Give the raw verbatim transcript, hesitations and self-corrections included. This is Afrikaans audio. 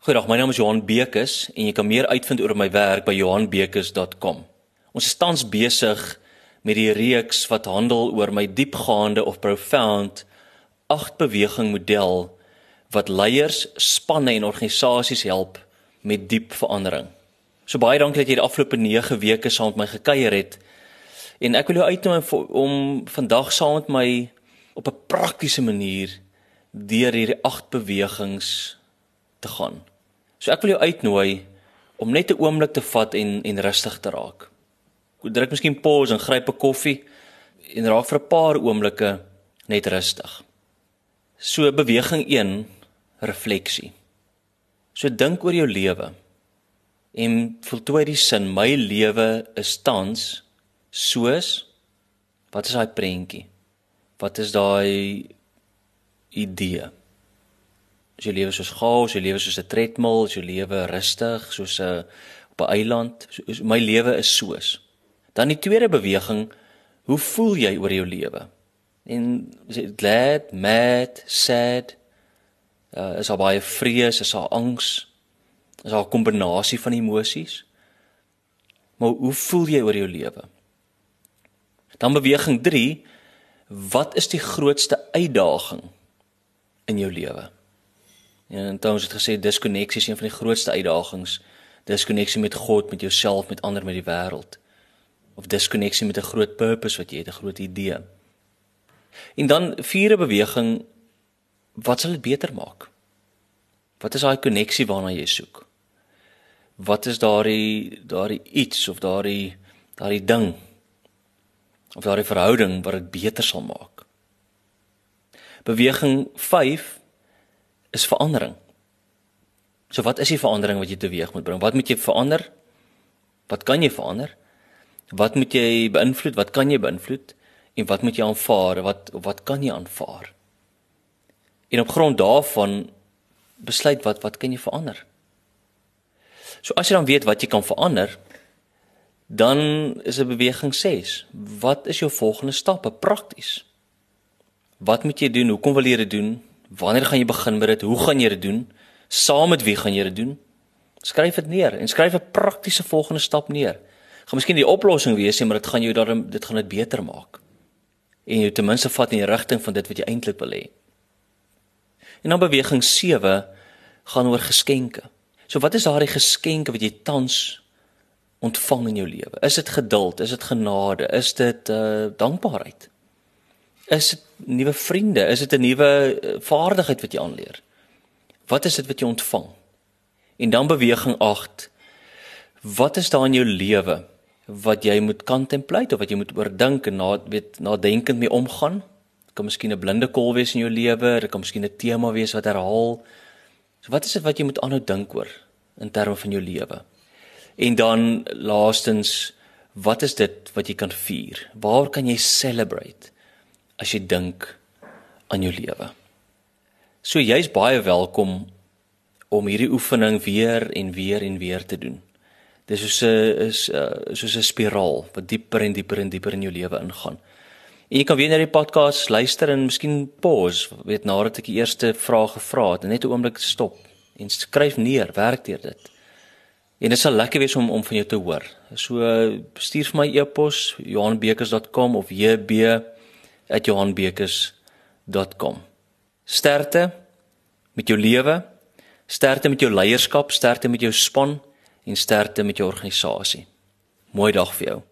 Goeiedag, my naam is Johan Bekes en jy kan meer uitvind oor my werk by johan bekes punt com. Ons is tans besig met die reeks wat handel oor my diepgaande of profound agt beweging model wat leiers, spanne en organisasies help met diep verandering. So baie dankie dat jy die afgelope nege weke saam met my gekuier het en ek wil jou uitnooi om vandag saam met my op 'n praktiese manier deur hierdie agt bewegings te gaan. So ek wil jou uitnooi om net 'n oomblik te vat en en rustig te raak. Druk miskien pause en gryp 'n koffie en raak vir 'n paar oomblikke net rustig. So beweging een, refleksie. So dink oor jou lewe en voltooi die sin, my lewe is tans soos, wat is daai prentjie? Wat is daai idee? Is jou lewe soos chaos, is jou lewe soos 'n treadmill, is jou lewe rustig, soos 'n op 'n eiland? So, my lewe is soos. Dan die tweede beweging, hoe voel jy oor jou lewe? En is dit glad, mad, sad? Uh, is daar baie vrees, is daar angs? Is daar 'n kombinasie van emosies? Maar hoe voel jy oor jou lewe? Dan beweging drie, wat is die grootste uitdaging in jou lewe? En dan ons het gesê, diskonneksie is een van die grootste uitdagings. Diskonneksie met God, met jouself, met ander, met die wêreld. Of diskonneksie met 'n groot purpose wat jy het, 'n groot idee. En dan vierde beweging, wat sal dit beter maak? Wat is daai koneksie waarna jy soek? Wat is daardie daardie iets of daardie daardie ding of daardie verhouding wat dit beter sal maak? Beweging vyf is verandering. So wat is die verandering wat jy teweeg moet bring? Wat moet jy verander? Wat kan jy verander? Wat moet jy beïnvloed? Wat kan jy beïnvloed? En wat moet jy aanvaar? Wat wat kan jy aanvaar? En op grond daarvan besluit wat wat kan jy verander? So as jy dan weet wat jy kan verander, dan is 'n beweging ses. Wat is jou volgende stappe prakties? Wat moet jy doen? Hoekom wil jy dit doen? Wanneer gaan jy begin met dit? Hoe gaan jy dit doen? Saam met wie gaan jy dit doen? Skryf dit neer en skryf 'n praktiese volgende stap neer. Gaan miskien die oplossing wees, maar dit gaan jou daarom dit gaan dit beter maak. En jou ten minste vat in die rigting van dit wat jy eintlik wil hê. En dan beweging sewe gaan oor geskenke. So wat is daardie geskenke wat jy tans ontvang in jou lewe? Is dit geduld? Is dit genade? Is dit uh, dankbaarheid? Is dit nuwe vriende? Is dit 'n nuwe vaardigheid wat jy aanleer? Wat is dit wat jy ontvang? En dan beweging agt. Wat is daar in jou lewe wat jy moet contemplate of wat jy moet oordink en na weet nadenkend mee omgaan? Dit kan miskien 'n blinde kol wees in jou lewe, dit kan miskien 'n tema wees wat herhaal. So wat is dit wat jy moet aanhou dink oor in terme van jou lewe? En dan laastens, wat is dit wat jy kan vier? Waar kan jy celebrate as jy dink aan jou lewe? So jy's baie welkom om hierdie oefening weer en weer en weer te doen. Dit is soos 'n is uh, soos 'n spiraal wat dieper en dieper en dieper in jou lewe ingaan. En jy kan weer na die podcast luister en miskien pause, weet nadat ek die eerste vraag gevra het en net 'n oomblik stop en skryf neer, werk deur dit. En dit sal lekker wees om om van jou te hoor. So stuur vir my e-pos johan bekes punt com of j b at johan bekes punt com. Sterkte met jou lewe, sterkte met jou leierskap, sterkte met jou span en sterkte met jou organisasie. Mooi dag vir jou.